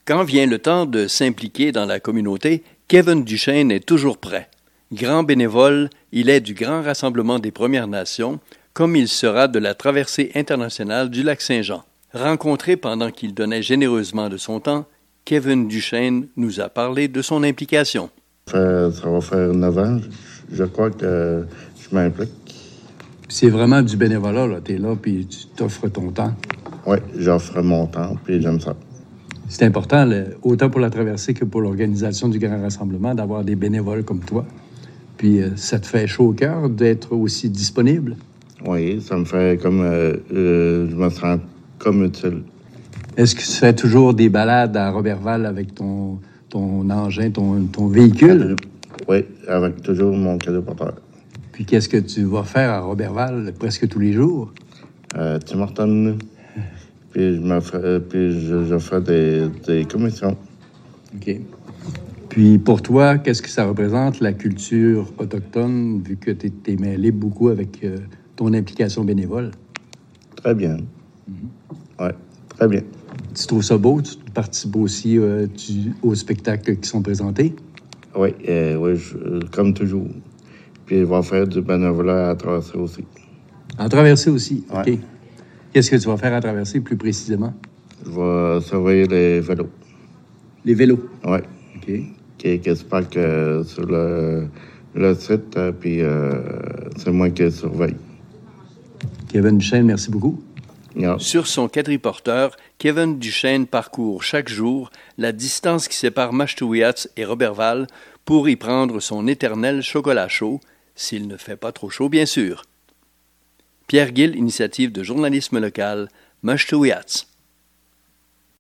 Quand vient le temps de s'impliquer dans la communauté, Kevin Duchesne est toujours prêt. Grand bénévole, il est du Grand Rassemblement des Premières Nations, comme il sera de la traversée internationale du lac Saint-Jean. Rencontré pendant qu'il donnait généreusement de son temps, Kevin Duchesne nous a parlé de son implication. Ça va faire 9 ans, je crois que je m'implique. C'est vraiment du bénévolat, là. Tu es là, puis tu t'offres ton temps. Oui, j'offre mon temps, puis j'aime ça. C'est important, autant pour la traversée que pour l'organisation du Grand Rassemblement, d'avoir des bénévoles comme toi. Puis ça te fait chaud au cœur d'être aussi disponible? Oui, ça me fait comme... je me sens comme utile. Est-ce que tu fais toujours des balades à Roberval avec ton engin, ton véhicule? Oui, avec toujours mon cadeau porteur. Puis qu'est-ce que tu vas faire à Roberval presque tous les jours? Tim Hortons. Puis je fais des commissions. OK. Puis pour toi, qu'est-ce que ça représente, la culture autochtone, vu que tu es mêlé beaucoup avec ton implication bénévole? Très bien. Oui, très bien. Tu trouves ça beau? Tu participes aussi aux spectacles qui sont présentés? Oui, comme toujours. Puis il va faire du bénévolat à traverser aussi. À traverser aussi, ouais. OK. Qu'est-ce que tu vas faire à traverser plus précisément? Je vais surveiller les vélos. Les vélos? Oui. OK. Qui se parquent sur le site, puis c'est moi qui surveille. Kevin Duchesne, merci beaucoup. Yeah. Sur son quadriporteur, Kevin Duchesne parcourt chaque jour la distance qui sépare Mashtouiatz et Roberval pour y prendre son éternel chocolat chaud, s'il ne fait pas trop chaud, bien sûr. Pierre Gill, initiative de journalisme local, Mashtouiatz.